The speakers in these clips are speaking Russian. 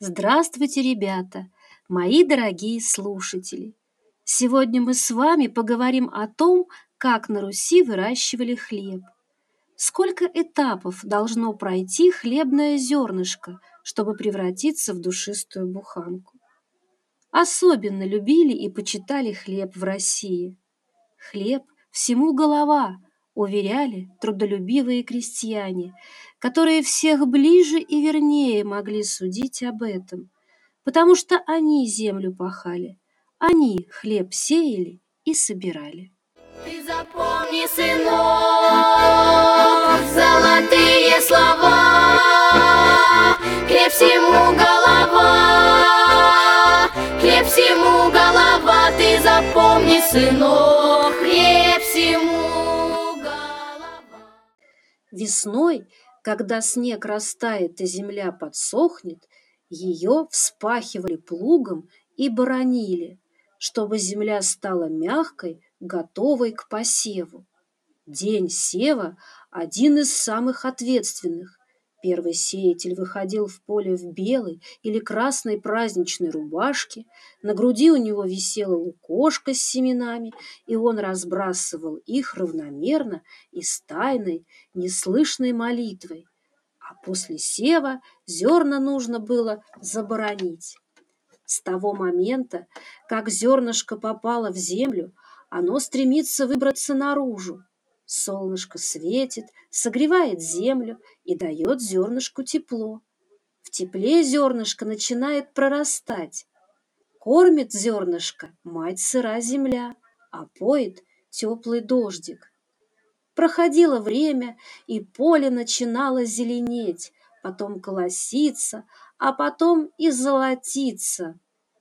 Здравствуйте, ребята, мои дорогие слушатели! Сегодня мы с вами поговорим о том, как на Руси выращивали хлеб. Сколько этапов должно пройти хлебное зернышко, чтобы превратиться в душистую буханку? Особенно любили и почитали хлеб в России. Хлеб всему голова, уверяли трудолюбивые крестьяне, которые всех ближе и вернее могли судить об этом, потому что они землю пахали, они хлеб сеяли и собирали. Ты запомни, сынок, золотые слова. Хлеб всему голова, хлеб всему голова. Ты запомни, сынок, хлеб всему голова. Весной, когда снег растает и земля подсохнет, ее вспахивали плугом и боронили, чтобы земля стала мягкой, готовой к посеву. День сева – один из самых ответственных. Первый сеятель выходил в поле в белой или красной праздничной рубашке, на груди у него висела лукошка с семенами, и он разбрасывал их равномерно и с тайной, неслышной молитвой. А после сева зерна нужно было заборонить. С того момента, как зернышко попало в землю, оно стремится выбраться наружу. Солнышко светит, согревает землю и дает зернышку тепло. В тепле зернышко начинает прорастать. Кормит зернышко мать сыра земля, а поет теплый дождик. Проходило время, и поле начинало зеленеть, потом колоситься, а потом и золотиться.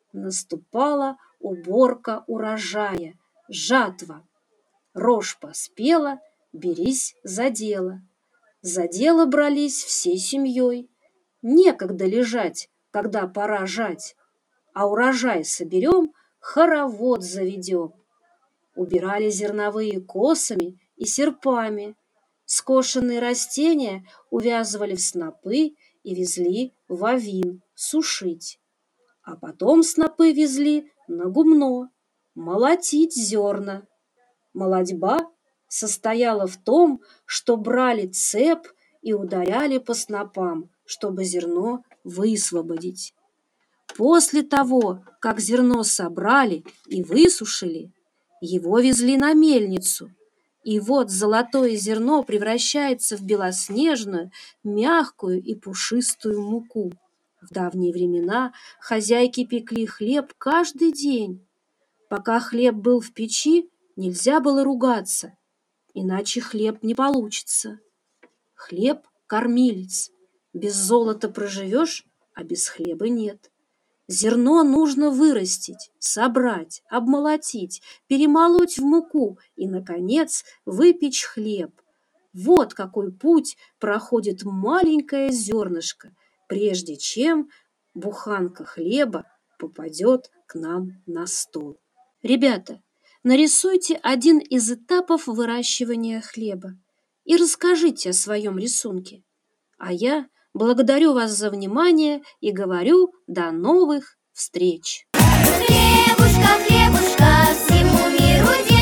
Наступала уборка урожая, жатва. Рожь поспела, берись за дело. За дело брались всей семьей. Некогда лежать, когда пора жать, а урожай соберем, хоровод заведем. Убирали зерновые косами и серпами. Скошенные растения увязывали в снопы и везли в овин сушить. А потом снопы везли на гумно молотить зерна. Молотьба состояла в том, что брали цеп и ударяли по снопам, чтобы зерно высвободить. После того, как зерно собрали и высушили, его везли на мельницу. И вот золотое зерно превращается в белоснежную, мягкую и пушистую муку. В давние времена хозяйки пекли хлеб каждый день. Пока хлеб был в печи, нельзя было ругаться, иначе хлеб не получится. Хлеб – кормилец. Без золота проживешь, а без хлеба нет. Зерно нужно вырастить, собрать, обмолотить, перемолоть в муку и, наконец, выпечь хлеб. Вот какой путь проходит маленькое зернышко, прежде чем буханка хлеба попадет к нам на стол. Ребята, нарисуйте один из этапов выращивания хлеба и расскажите о своем рисунке. А я благодарю вас за внимание и говорю до новых встреч! Хлебушка, хлебушка, всему миру